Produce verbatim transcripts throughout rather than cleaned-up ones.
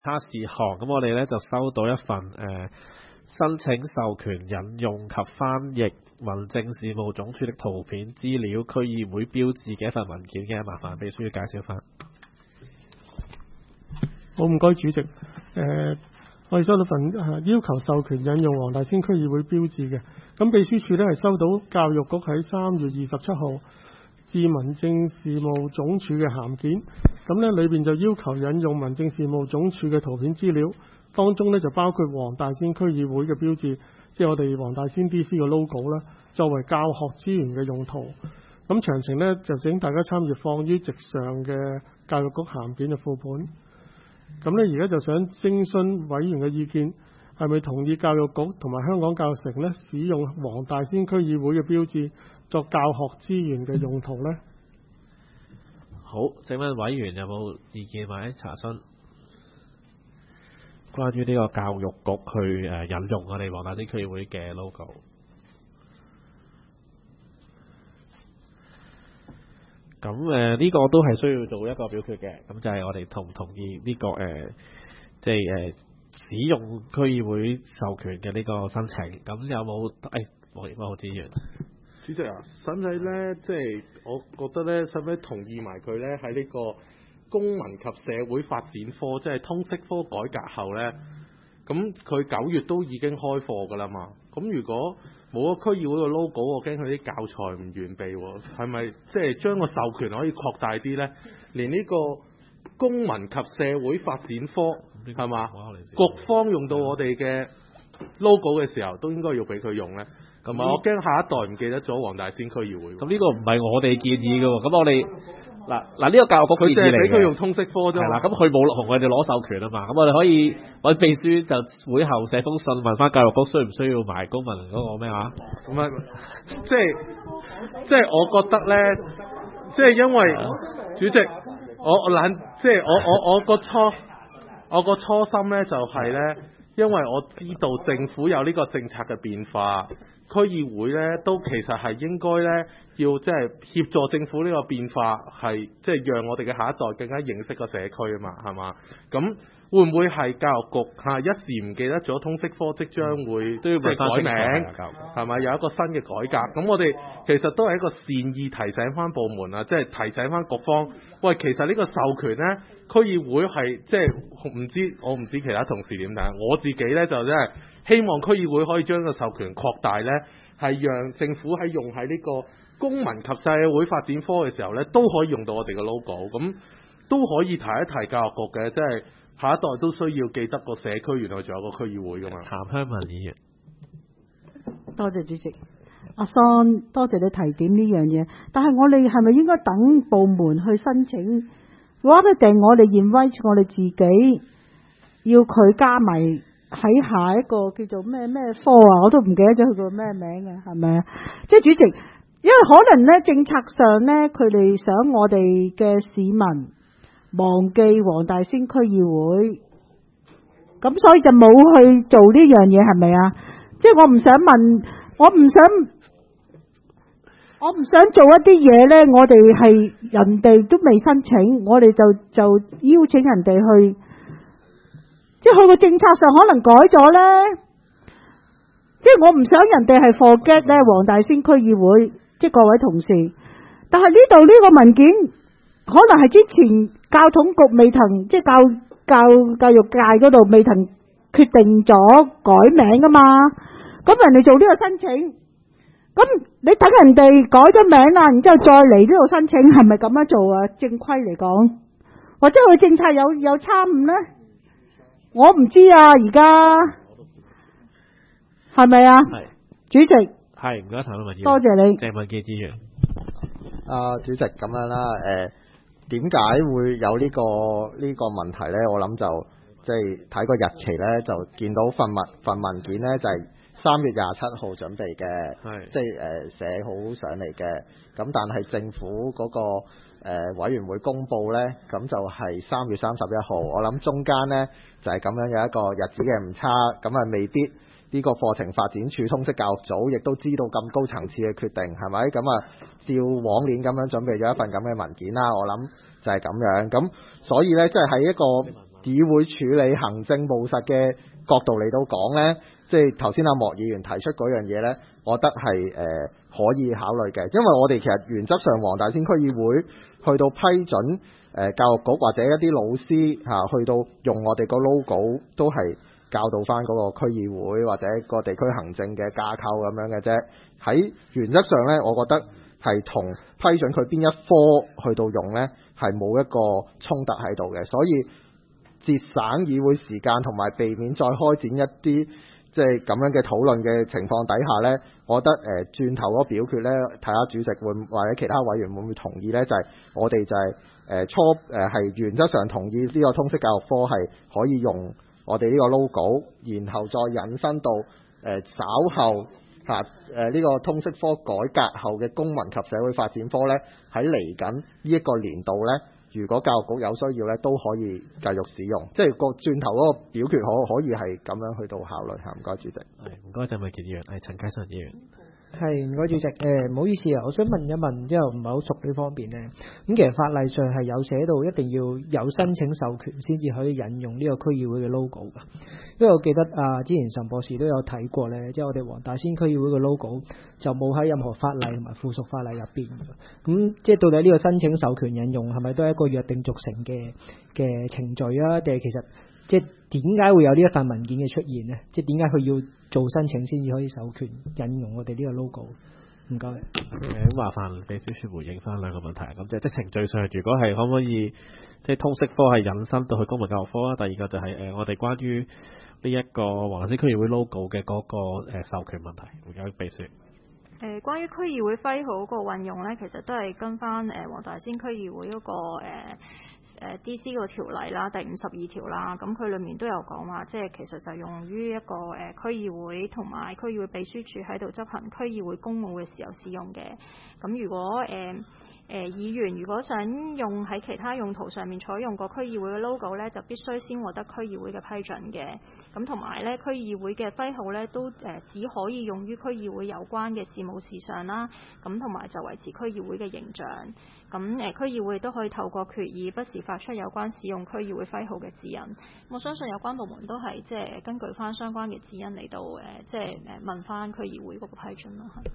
他事項，咁我哋咧就收到一份誒、呃、申請授權引用及翻譯民政事務總署的圖片資料區議會標誌嘅一份文件嘅，麻煩秘書介紹翻。 好，唔該主席。誒、呃，我哋收到份、呃、要求授權引用黃大仙區議會標誌嘅，咁秘書處咧係收到教育局喺三月二十七號至民政事務總署嘅函件，咁呢裏邊就要求引用民政事務總署嘅圖片資料，當中呢就包括黃大仙區議會嘅標誌，即係我哋黃大仙 D C 嘅 logo 啦，作為教學資源嘅用途。咁詳情呢，就請大家參閱放於席上嘅教育局函件嘅副本。咁呢，而家就想徵詢委員嘅意見，係咪同意教育局同埋香港教育城呢使用黃大仙區議會嘅標誌作教學資源嘅用途呢？ 好，請問委員有冇意見或者查詢關於呢個教育局去誒引用我哋黃大仙區議會嘅 logo？咁誒呢個都係需要做一個表決嘅，咁就係我哋同唔同意呢、這個誒，即係誒使用區議會授權嘅呢個申請。咁有冇誒黃業務資源？ 主席啊，使唔使咧？即係我覺得咧，使唔使同意埋佢咧？喺呢個公民及社會發展科，即係通識科改革後咧，咁佢九月都已經開課㗎啦嘛。咁如果冇個區議會嘅 logo，我驚佢啲教材唔完備喎。係咪即係將個授權可以擴大啲咧？連呢個公民及社會發展科係嘛？局方用到我哋嘅 logo 嘅時候，都應該要俾佢用咧。同埋我驚下一代唔記得咗黃大仙區議會。 咁呢個唔係我哋建議嘅喎。咁我哋嗱嗱呢個教育局佢淨係俾佢用通識科啫。 係啦，咁佢冇同我哋攞授權啊嘛。咁我哋可以揾秘書就會後寫封信問翻教育局需唔需要埋公民嗰個咩話？ 咁啊，即係即係我覺得咧，即係因為主席，我我懶，即係我我我個初我個初心咧就係咧，因為我知道政府有呢個政策嘅變化。區議會咧都其實係應該咧要即係協助政府呢個變化，係即係讓我哋嘅下一代更加認識個社區啊嘛，係嘛？咁會唔會係教育局嚇一時唔記得咗通識科即將會即係改名係咪有一個新嘅改革？咁我哋其實都係一個善意提醒翻部門啊，即係提醒翻局方，喂，其實呢個授權咧區議會係即係唔知我唔知其他同事點睇，我自己咧就真係希望區議會可以將個授權擴大咧，係讓政府喺用喺呢個公民及社會發展科嘅時候咧，都可以用到我哋嘅 logo， 咁都可以提一提教育局嘅，即係下一代都需要記得個社區原來仲有個區議會噶嘛。 譚香文議員， 多謝主席。阿桑，多謝你提點呢樣嘢，但係我哋係咪應該等部門去申請？話一定我哋 invite 我哋自己要佢加埋喺下一個叫做咩咩科啊？我都唔記得咗佢個咩名嘅，係咪啊？即係主席，因為可能咧政策上咧，佢哋想我哋嘅市民忘記黃大仙區議會，咁所以就冇去做呢樣嘢，係咪啊？即係我唔想問，我唔想，我唔想做一啲嘢咧。我哋係人哋都未申請，我哋就就邀請人哋去，即係佢個政策上可能改咗咧。即係我唔想人哋係 forget 咧黃大仙區議會，即係各位同事。但係呢度呢個文件可能係之前教統局未曾，即係教教教育界嗰度未曾決定咗改名噶嘛。咁人哋做呢個申請，咁你等人哋改咗名啦，然之後再嚟呢度申請，係咪咁樣做啊？正規嚟講，或者佢政策有有參誤呢？我唔知啊，而家係咪啊？係主席， 係唔該，譚香文議員， 多謝你， 鄭文傑議員。 啊，主席咁樣啦，誒、呃，點解會有呢、這個呢、這個問題呢？我諗就即係睇個日期呢，就見到份文份文件呢，就係、是。三月廿七號準備嘅，即係誒、呃、寫好上嚟嘅。咁但係政府嗰、那個、呃、委員會公佈呢，咁就係三月三十一號。我諗中間呢，就係、是、咁樣有一個日子嘅誤差，咁啊未必呢個課程發展處通識教育組亦都知道咁高層次嘅決定，係咪？咁啊照往年咁樣準備咗一份咁嘅文件啦。我諗就係咁樣。咁所以呢，即係喺一個議會處理行政務實嘅角度嚟到講呢，即係頭先阿莫議員提出嗰樣嘢呢，我覺得係誒、呃、可以考慮嘅，因為我哋其實原則上黃大仙區議會去到批准誒、呃、教育局或者一啲老師嚇、啊、去到用我哋個 logo 都係教導翻嗰個區議會或者個地區行政嘅架構咁樣嘅啫。喺原則上呢，我覺得係同批准佢邊一科去到用呢，係冇一個衝突喺度嘅，所以節省議會時間同埋避免再開展一啲即係咁樣嘅討論嘅情況底下呢，我覺得誒、呃、轉頭嗰表決呢，睇下主席會或者其他委員會唔會同意呢？就係、是、我哋就係、是、誒、呃、初誒係、呃、原則上同意呢個通識教育科係可以用我哋呢個 logo，然後再引申到誒、呃、稍後嚇誒呢個通識科改革後嘅公民及社會發展科呢，喺嚟緊呢一個年度呢，如果教育局有需要呢，都可以繼續使用，即係個轉頭嗰個表決可可以係咁樣去到考慮嚇。唔該主席。 係唔該，鄭文傑議員，係陳啟信議員。 係唔該主席，誒唔好意思啊，我想問一問，之後唔係好熟呢方面呢。咁其實法例上係有寫到一定要有申請授權先至可以引用呢個區議會嘅 logo 㗎。因為我記得啊，之前岑博士都有睇過呢，即係我哋黃大仙區議會嘅 logo 就冇喺任何法例同埋附屬法例入邊。咁即係到底呢個申請授權引用係咪都係一個約定俗成嘅嘅程序啊？定係其實即係點解會有呢一份文件嘅出現呢？即係點解佢要做申請先至可以授權引用我哋呢個 logo？唔該。 咁麻煩秘書處回應翻兩個問題。咁即係即係程序上，如果係可唔可以即係通識科係引申到去公民教育科啊？第二個就係、是、誒、呃、我哋關於呢一個黃大仙區議會 logo 嘅嗰、那個、呃、授權問題，唔該秘書。 誒、呃，關於區議會徽號嗰個運用咧，其實都係跟翻誒黃大仙區議會嗰、那個誒、呃呃、D C 個條例啦，第五十二條啦，咁佢裡面都有講話，即係其實就用於一個誒、呃、區議會同埋區議會秘書處喺度執行區議會公務嘅時候使用嘅。咁如果誒，呃誒、呃、議員如果想用喺其他用途上面採用個區議會嘅 logo 咧，就必須先獲得區議會嘅批准嘅。咁同埋咧，區議會嘅徽號咧都誒、呃、只可以用於區議會有關嘅事務事上啦。咁同埋就維持區議會嘅形象。咁誒、呃、區議會都可以透過決議，不時發出有關使用區議會徽號嘅指引。我相信有關部門都係即係根據翻相關嘅指引嚟到誒，即係誒問翻區議會嗰個批准咯，係。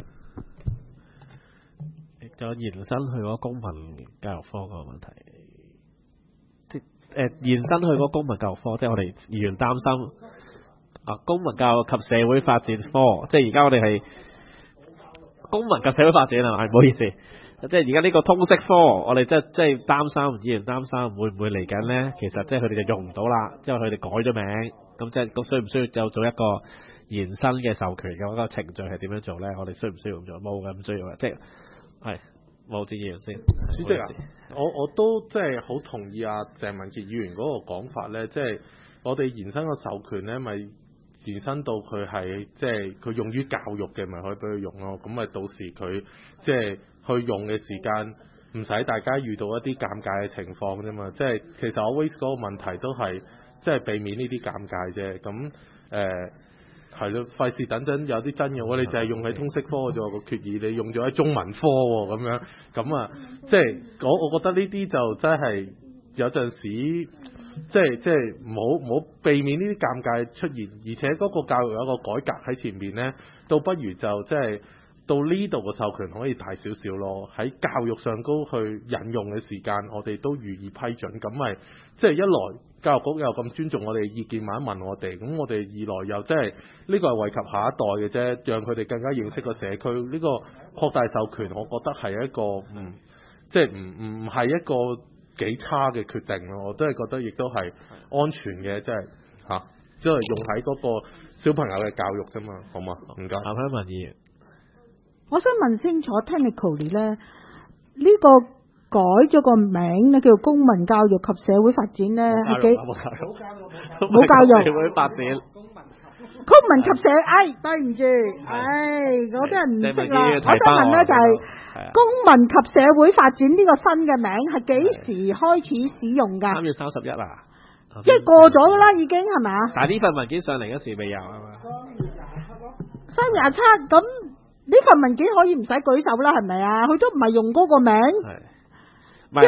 就延伸去嗰公民教育科個問題，即係、呃、延伸去嗰公民教育科，即係我哋議員擔心啊，公民教育及社會發展科，即係而家我哋係公民及社會發展啊，係唔好意思，即係而家呢個通識科，我哋即係即係擔心議員擔心會唔會嚟緊呢？其實即係佢哋就用唔到啦，之後佢哋改咗名，咁即係咁需唔需要就做一個延伸嘅授權嘅嗰個程序係點樣做呢？我哋需唔需要咁做？冇嘅，唔需要嘅，即係。係冇志議員先， 主席啊，我我都即係好同意阿鄭文傑議員嗰個講法咧，即係我哋延伸個授權咧，咪延伸到佢係即係佢用於教育嘅，咪可以俾佢用咯。咁咪到時佢即係去用嘅時間，唔使大家遇到一啲尷尬嘅情況啫嘛。即係其實我 Waze 嗰個問題都係即係避免呢啲尷尬啫。咁誒。係咯，費事等陣有啲真嘅，我哋就係用喺通識科啫個決議，你用咗喺中文科喎咁樣，咁啊，即係我我覺得呢啲就真係有陣時，即係即係唔好唔好避免呢啲尷尬出現，而且嗰個教育有一個改革喺前面呢，倒不如就即係到呢度嘅授權可以大少少咯，喺教育上高去引用嘅時間，我哋都予以批准，咁咪即係一來。教育局又咁尊重我哋意見，問一問我哋，咁我哋二來又即係呢個係惠及下一代嘅啫，讓佢哋更加認識個社區。呢、這個擴大授權，我覺得係一個唔即係唔唔係一個幾差嘅決定咯。我都係覺得亦都係安全嘅，即係嚇，即、啊、係用喺嗰個小朋友嘅教育啫嘛，好嘛？唔該。 阿潘文議員， 我想問清楚 technically 咧，呢、這個。改咗個名咧，叫做公民教育及社會發展咧，係幾冇教育， 冇教育， 社會發展， 公民及社，哎，對唔住，唉，我真係唔識啦。我想問咧就係公民及社會發展呢個新嘅名係幾時開始使用㗎？ 三月三十一啊， 即係過咗㗎啦，已經係咪啊？ 但係呢份文件上嚟嗰時未有啊嘛。 三月廿七，咁呢份文件可以唔使舉手啦，係咪啊？佢都唔係用嗰個名。 唔係啦，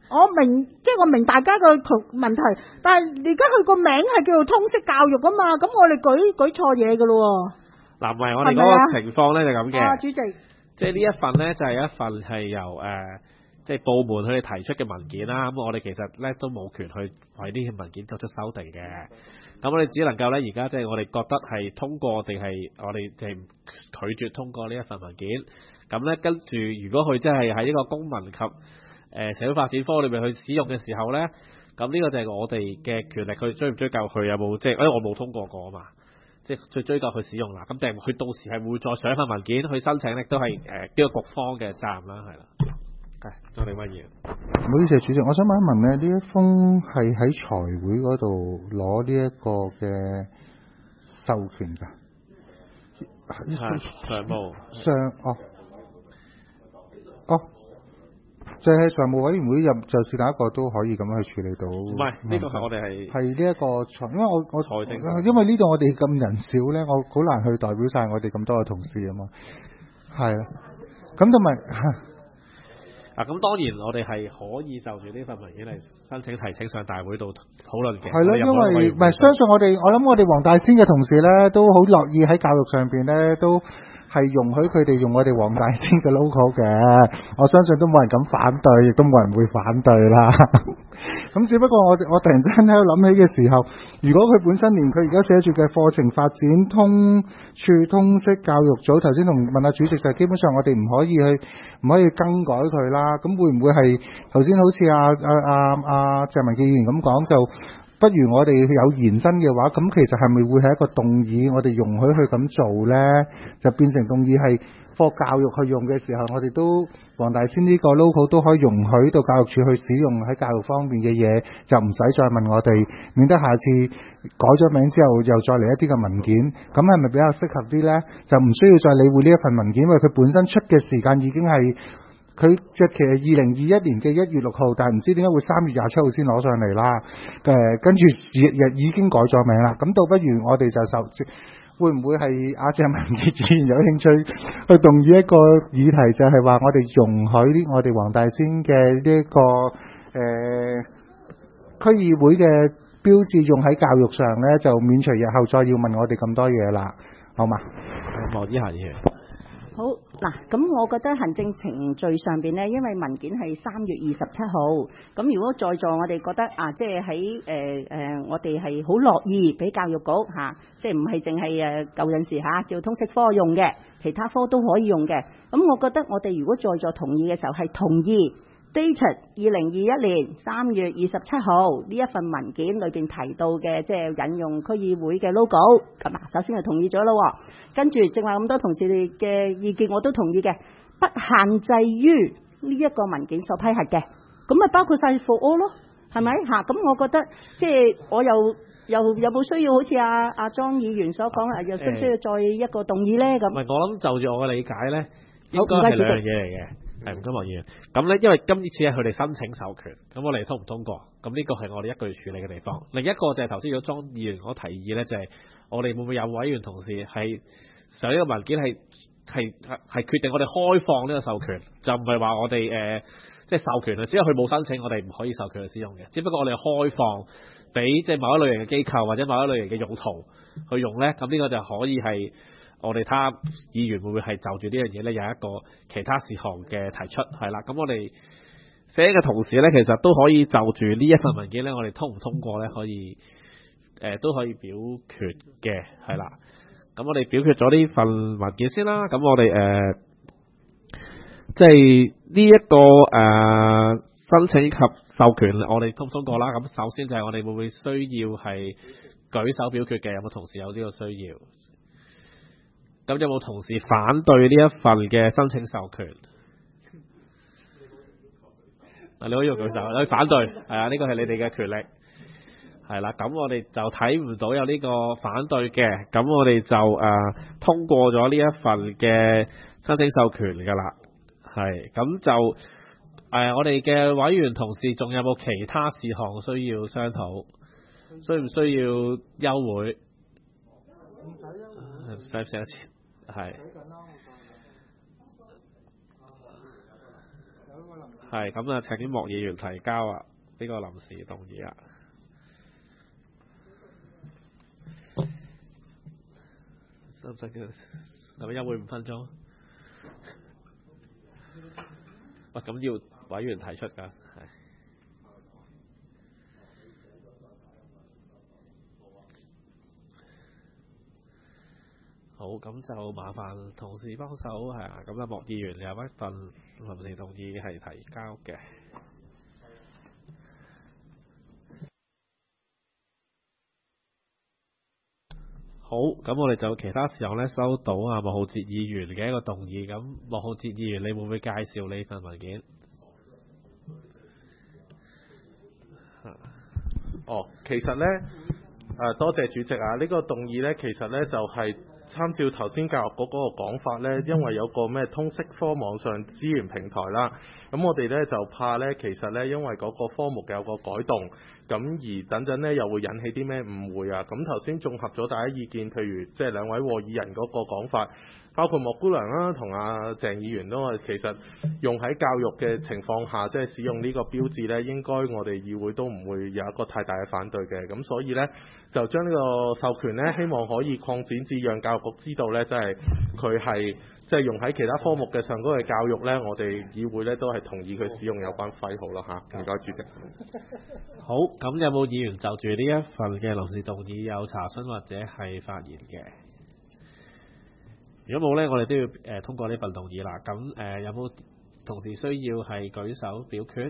我明，即係我明大家個問題，但係而家佢個名係叫做通識教育啊嘛，咁我哋舉舉錯嘢噶咯。 嗱，唔係我哋嗰個情況咧就咁嘅。 啊，主席， 即係呢一份咧就係一份係由誒、呃、即係部門佢哋提出嘅文件啦。咁我哋其實咧都冇權去為呢啲文件作出修訂嘅。咁我哋只能夠咧而家即係我哋覺得係通過定係我哋係拒絕通過呢一份文件。咁咧跟住如果佢真係喺呢個公民及誒社會發展科裏面去使用嘅時候咧，咁呢個就係我哋嘅權力去追唔追究佢有冇即係，因為我冇通過過啊嘛，即係去追究佢使用啦。咁定係佢到時係會再上一份文件去申請咧，都係誒呢個局方嘅責任啦，係啦。係，我哋乜嘢？ 唔好意思，主席，我想問一問咧，呢一封係喺財會嗰度攞呢一個嘅授權㗎？ 係常務上哦哦。就係常務委員會入，就是哪一個都可以咁樣去處理到。 唔係，呢個係我哋係係呢一個財，因為我我財政， 因為呢度我哋咁人少咧，我好難去代表晒我哋咁多嘅同事啊嘛。係啦，咁同埋啊，咁當然我哋係可以就住呢份文件嚟申請提請上大會度討論嘅。 係咯，因為唔係相信我哋，我諗我哋黃大仙嘅同事咧都好樂意喺教育上邊咧都。係容許佢哋用我哋黃大仙嘅 logo 嘅，我相信都冇人敢反對，亦都冇人會反對啦。咁只不過我我突然之間喺度諗起嘅時候，如果佢本身連佢而家寫住嘅課程發展通處通識教育組，頭先同問下主席就係基本上我哋唔可以去唔可以更改佢啦。咁會唔會係頭先好似阿阿阿阿鄭文傑議員咁講就？不如我哋有延伸嘅話，咁其實係咪會係一個動議？我哋容許佢咁做呢，就變成動議係課教育去用嘅時候，我哋都黃大仙呢個 logo 都可以容許到教育署去使用喺教育方面嘅嘢，就唔使再問我哋，免得下次改咗名之後又再嚟一啲嘅文件，咁係咪比較適合啲呢？就唔需要再理會呢一份文件，因為佢本身出嘅時間已經係。佢嘅期係二零二一年嘅一月六號，但係唔知點解會三月廿七號先攞上嚟啦。誒、呃，跟住日日已經改咗名啦。咁倒不如我哋就受，會唔會係阿鄭文傑議員有興趣去動議一個議題，就係話我哋容許啲我哋黃大仙嘅呢一個誒、呃、區議會嘅標誌用喺教育上咧，就免除日後再要問我哋咁多嘢啦，好嘛？ 望以下嘢。 好嗱，咁我覺得行政程序上邊呢，因為文件係三月二十七號，咁如果在座我哋覺得啊，即係喺誒誒，我哋係好樂意俾教育局嚇、啊，即係唔係淨係誒舊陣時嚇叫通識科用嘅，其他科都可以用嘅。咁我覺得我哋如果在座同意嘅時候係同意 dated 二零二一年三月二十七號呢一份文件裏邊提到嘅，即係引用區議會嘅 logo，咁啊，首先就同意咗咯。跟住正話咁多同事嘅意見我都同意嘅，不限制於呢一個文件所批核嘅，咁咪包括晒 for all 咯，係咪嚇？咁我覺得即係我又又有冇需要好似阿阿莊議員所講啊，又需唔需要再一個動議咧？咁唔係，我諗就住我嘅理解咧，應該係兩樣嘢嚟嘅。係唔該，黃議員。咁咧，因為今次係佢哋申請授權，咁我哋通唔通過？咁呢個係我哋一個要處理嘅地方。另一個就係頭先如果莊議員我提議咧，就係、是、我哋會唔會有委員同事係上呢個文件係係係決定我哋開放呢個授權，就唔係話我哋誒、呃、即係授權啊，只係佢冇申請，我哋唔可以授權去使用嘅。只不過我哋開放俾即係某一類型嘅機構或者某一類型嘅用途去用咧，咁呢個就可以係。我哋睇下議員會唔會係就住呢樣嘢咧有一個其他事項嘅提出係啦，咁我哋寫嘅同時咧，其實都可以就住呢一份文件咧，我哋通唔通過咧，可以誒、呃、都可以表決嘅係啦。咁我哋表決咗呢份文件先啦。咁我哋誒即係呢一個誒、呃、申請及授權，我哋通唔通過啦？咁首先就係我哋會唔會需要係舉手表決嘅？有冇同事有呢個需要？咁有冇同事反對呢一份嘅申請授權？啊，你可以舉手，你可以反對，係啊，呢個係你哋嘅權力，係啦。咁我哋就睇唔到有呢個反對嘅，咁我哋就誒、呃、通過咗呢一份嘅申請授權噶啦，係。咁就誒、呃、我哋嘅委員同事仲有冇其他事項需要商討？需唔需要休會？使唔使一次？係係係咁啊，請莫議員提交啊呢個臨時動議啊。使唔使嘅？係咪休會五分鐘？喂，咁要委員提出㗎，係。好，咁就麻煩同事幫手係啊。咁啊，莫議員有一份臨時動議係提交嘅。好，咁我哋就其他時候咧收到啊莫浩哲議員嘅一個動議。咁莫浩哲議員，你會唔會介紹呢份文件？ 哦，其實呢，誒多謝主席啊！呢、呢個動議呢，其實呢就係、是。參照頭先教育局嗰個講法呢，因為有個咩通識科網上資源平台啦，咁我哋呢就怕呢，其實呢，因為嗰個科目有個改動，咁而等陣呢又會引起啲咩誤會啊！咁頭先綜合咗大家意見，譬如即係兩位和議人嗰個講法，包括莫姑娘啦同阿鄭議員都話，其實用喺教育嘅情況下，即係使用呢個標誌呢，應該我哋議會都唔會有一個太大嘅反對嘅。咁所以呢，就將呢個授權呢，希望可以擴展至讓教育局知道呢，即係佢係即係用喺其他科目嘅上高嘅教育呢，我哋議會呢都係同意佢使用有關徽號啦嚇。唔該主席。 好，咁有冇議員就住呢一份嘅臨時動議有查詢或者係發言嘅？如果冇呢，我哋都要誒、呃、通過呢份動議啦。咁誒、呃、有冇同事需要係舉手表決？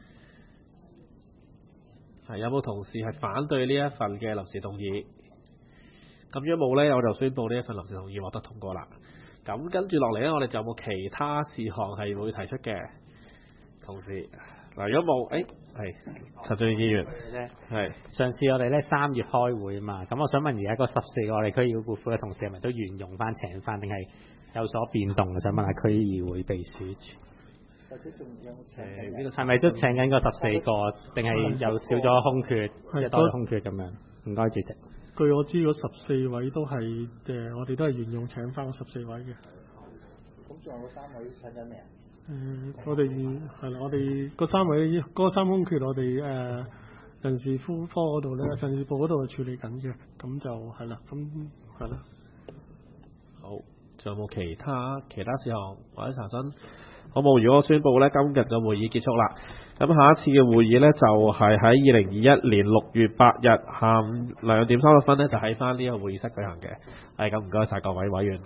係有冇同事係反對呢一份嘅臨時動議？咁如果冇呢，我就宣佈呢一份臨時動議獲得通過啦。咁跟住落嚟呢，我哋就有冇其他事項係會提出嘅同事？嗱，如果冇，誒係陳俊議員咧，係上次我哋咧三月開會啊嘛，咁我想問而家嗰十四個我哋區議會撥款嘅同事係咪都沿用翻請翻，定係有所變動？想問下區議會秘書處。或者仲有冇請緊？呢個係咪都請緊嗰十四個，定係又少咗空缺，一多空缺咁樣？唔該，主席。 據我知，嗰十四位都係誒、呃，我哋都係沿用請翻嗰十四位嘅。咁仲有嗰三位請緊咩啊？誒、呃，我哋係啦，我哋嗰三位嗰、嗰個、三空缺，我哋誒、呃、人事科科嗰度咧，人事部嗰度處理緊嘅，咁就係啦，咁係啦。 好，仲有冇其他其他事項或者查詢？好冇？如果我宣佈咧，今日嘅會議結束啦。咁下一次嘅會議咧，就係喺二零二一年六月八日下午兩點三十分咧，就喺翻呢個會議室舉行嘅。係咁，唔該晒各位委員。